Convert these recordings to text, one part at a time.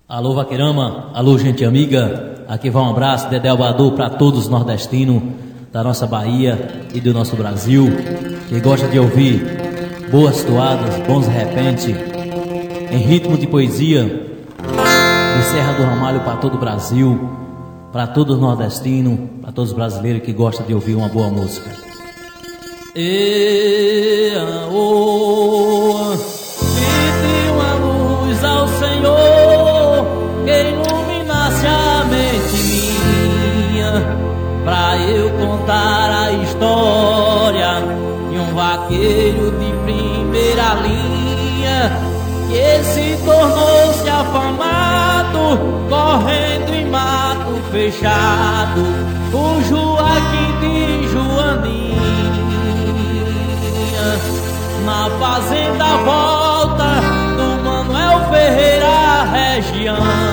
Alô Vaquerama, alô gente amiga, aqui vai um abraço, Dedé Albador para todos os nordestinos da nossa Bahia e do nosso Brasil, que gosta de ouvir boas toadas, bons repente, em ritmo de poesia, de Serra do Ramalho para todo o Brasil, para todos os nordestinos, para todos os brasileiros que gostam de ouvir uma boa música. Pedi uma luz ao Senhor que iluminasse a mente minha, pra eu contar a história de um vaqueiro de primeira linha, que se tornou-se afamado, correndo em mato fechado, o Joaquim de Joaninha. Na fazenda volta do Manuel Ferreira região,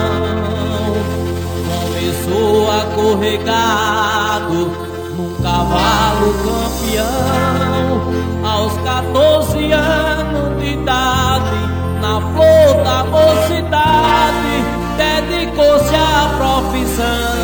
começou a correr gado num cavalo campeão. Aos 14 anos de idade, na flor da mocidade, dedicou-se à profissão.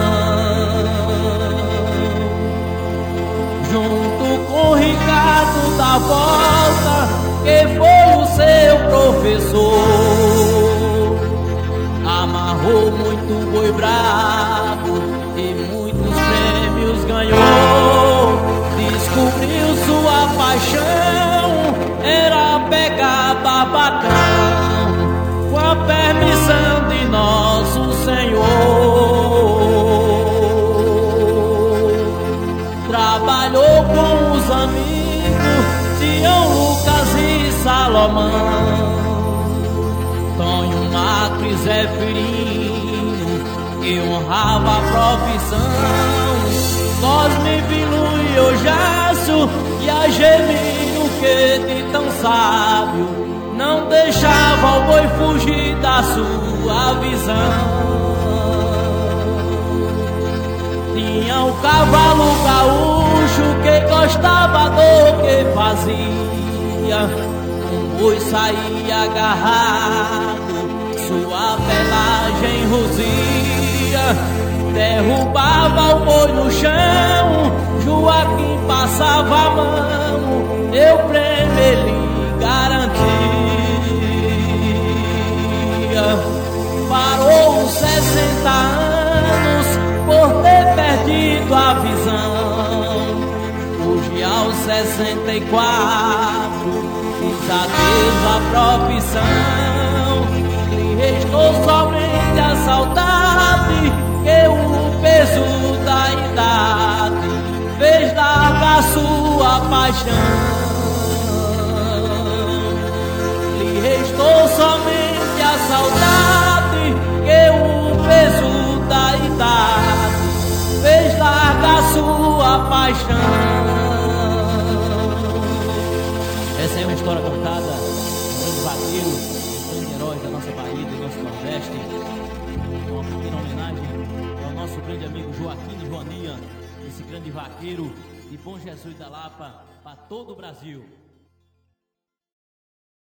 Junto com Ricardo da Volta, que foi o seu professor, amarrou muito boi bravo e muitos prêmios ganhou. Descobriu sua paixão, era pegar barbacão, com a permissão de nosso Senhor. Trabalhou com os amigos Tião, Lucas e Salomão, Tonho, Macro e Zé Firino, que honrava a profissão. Cosme, Bilu e Ojácio e Agemino, que de tão sábio não deixava o boi fugir da sua visão. Tinha o cavalo gaúcho que gostava do que fazia, um boi saía agarrado, sua pelagem ruzia, derrubava o boi no chão, Joaquim passava a mão, meu prêmio ele garantia. Parou os 60 anos por ter perdido a visão, hoje aos 64 quis adeus à profissão. Lhe restou somente a saudade, que o peso da idade fez largar sua paixão. Lhe restou somente a saudade, que o peso da idade fez largar sua paixão. Essa é uma história contada, um grande vaqueiro, um grande herói da nossa Bahia, do nosso Nordeste. Uma pequena homenagem ao nosso grande amigo Joaquim de Joaninha, esse grande vaqueiro de Bom Jesus da Lapa para todo o Brasil.